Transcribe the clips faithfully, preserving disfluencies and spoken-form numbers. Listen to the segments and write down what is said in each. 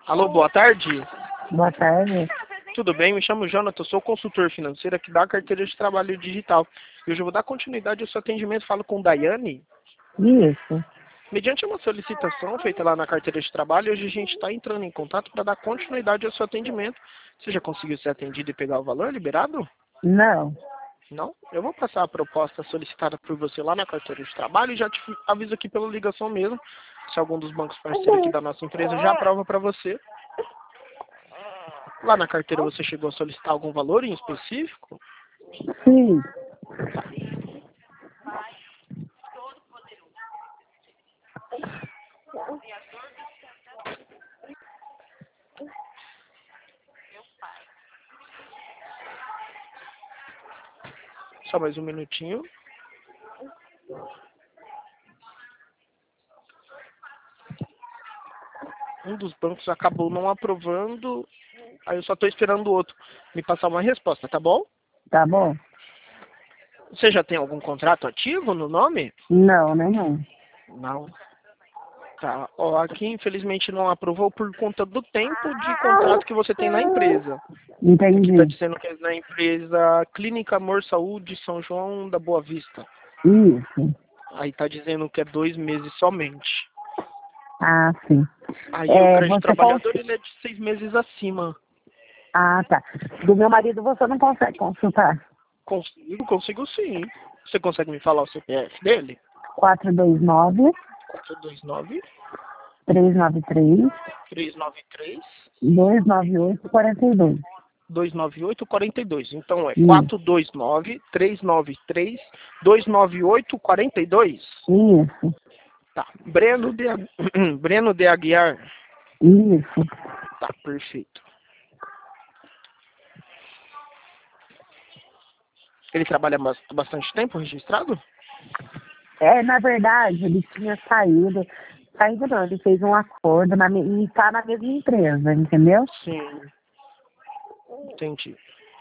Alô, boa tarde. Boa tarde. Tudo bem? Me chamo Jonathan, sou consultor financeiro aqui da carteira de trabalho digital. E hoje eu vou dar continuidade ao seu atendimento. Falo com Daiane. Isso. Mediante uma solicitação feita lá na carteira de trabalho, hoje a gente está entrando em contato para dar continuidade ao seu atendimento. Você já conseguiu ser atendido e pegar o valor liberado? Não. Não? Eu vou passar a proposta solicitada por você lá na carteira de trabalho e já te aviso aqui pela ligação mesmo, se algum dos bancos parceiros aqui da nossa empresa já aprova para você. Lá na carteira você chegou a solicitar algum valor em específico? Sim. Só mais um minutinho. Um dos bancos acabou não aprovando, aí eu só estou esperando o outro me passar uma resposta, tá bom? Tá bom? Você já tem algum contrato ativo no nome? Não, nenhum. Não. Tá. Ó, aqui infelizmente não aprovou por conta do tempo de contrato que você tem na empresa. Aqui está Entendi. dizendo que é na empresa Clínica Amor Saúde São João da Boa Vista. Isso. Aí está dizendo que é dois meses somente. Ah, sim. Aí o É, crédito você trabalhador cons... ele é de seis meses acima. Ah, tá. Do meu marido você não consegue consultar. Consigo, consigo sim. Você consegue me falar o C P F dele? quatro dois nove, quatro dois nove, três nove três, três nove três, dois nove oito, quatro dois. dois nove oito, quatro dois. Então é Isso. quatro dois nove, três nove três, dois nove oito, quatro dois. Isso. Tá. Breno de, Breno de Aguiar. Isso. Tá, perfeito. Ele trabalha bas- bastante tempo registrado? É, na verdade, ele tinha saído. Saído não, ele fez um acordo na, me- e tá na mesma empresa, entendeu? Sim. Entendi.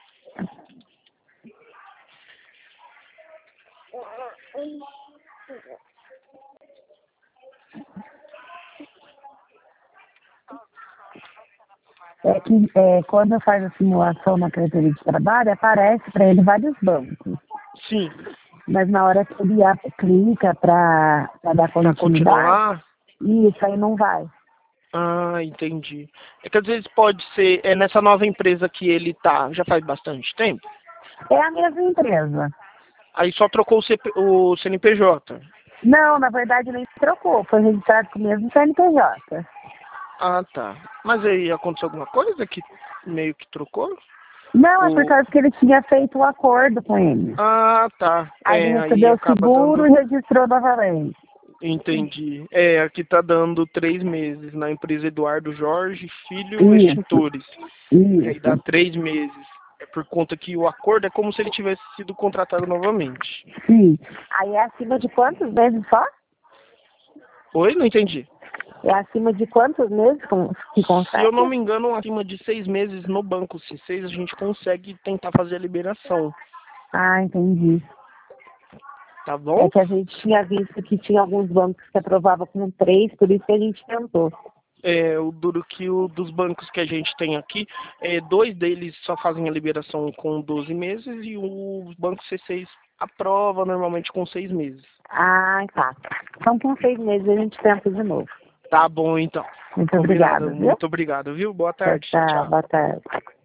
É que é, quando faz a simulação na carteira de trabalho, aparece para ele vários bancos. Sim. Mas na hora que ele a- clica para dar Pra continuidade, continuar? isso aí não vai. Ah, entendi. É que às vezes pode ser, é nessa nova empresa que ele tá, já faz bastante tempo? É a mesma empresa. Aí só trocou o, C P, o C N P J. Não, na verdade nem trocou, foi registrado com o mesmo C N P J. Ah, tá. Mas aí aconteceu alguma coisa que meio que trocou? Não, é por O... causa que ele tinha feito o acordo com ele. Ah, tá. Aí É, ele aí recebeu o acaba seguro dando. e registrou novamente. Entendi. É, aqui tá dando três meses na empresa Eduardo Jorge Filho Isso, Extintores. E aí dá isso. três meses. É por conta que o acordo é como se ele tivesse sido contratado novamente. Sim. Aí é acima de quantos meses só? Oi? Não entendi. É acima de quantos meses com- que Se eu não consegue? me engano, acima de seis meses no banco. Se seis, a gente consegue tentar fazer a liberação. Ah, entendi. Tá É bom? que a gente tinha visto que tinha alguns bancos que aprovavam com três, por isso que a gente tentou. É, o duro que o dos bancos que a gente tem aqui, é, dois deles só fazem a liberação com doze meses e o banco C seis aprova normalmente com seis meses. Ah, tá. Então com seis meses a gente tenta de novo. Tá bom, então. Muito Combinado. obrigada, viu? Muito obrigado, viu? Boa Tchau, tarde. Tchau, tchau. tchau. Boa tarde.